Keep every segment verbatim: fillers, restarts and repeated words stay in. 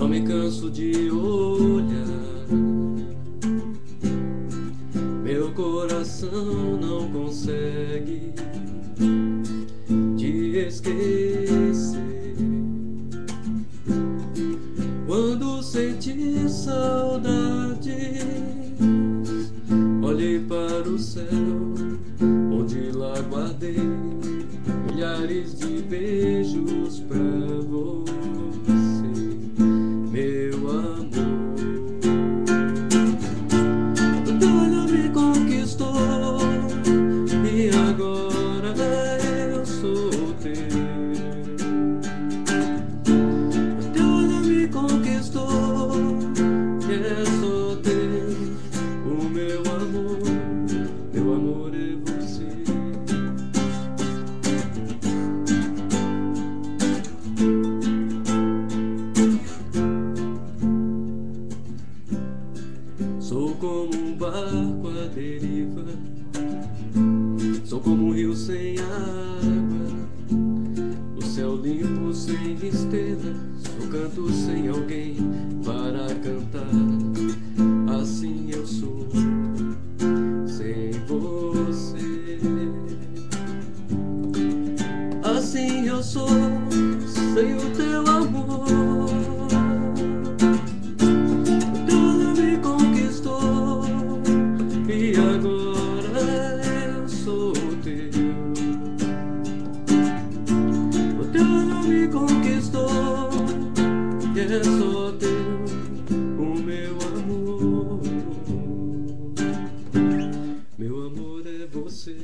Não me canso de olhar, meu coração não consegue te esquecer. Quando senti saudade, olhei para o céu, onde lá guardei milhares de beijos pra você, meu amor. O teu olhar me conquistou e agora eu sou teu. O teu olhar me conquistou e é só teu, o meu amor, meu amor é você. Sou como um barco à deriva, sou como um rio sem água, o céu limpo sem estrelas, o canto sem alguém para cantar. Assim eu sou sem você, assim eu sou sem o teu amor. E agora eu sou teu. O teu olhar me conquistou e é só teu, o meu amor. Meu amor é você.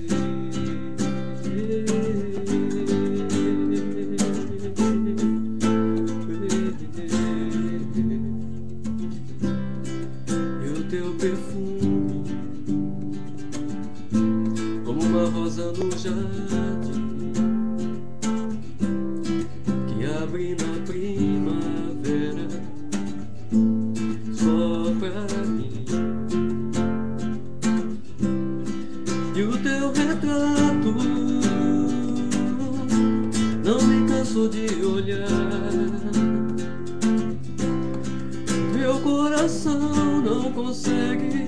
E o teu perfume, como uma rosa no jardim, que abre na primavera só pra mim. E o teu retrato, não me canso de olhar, meu coração não consegue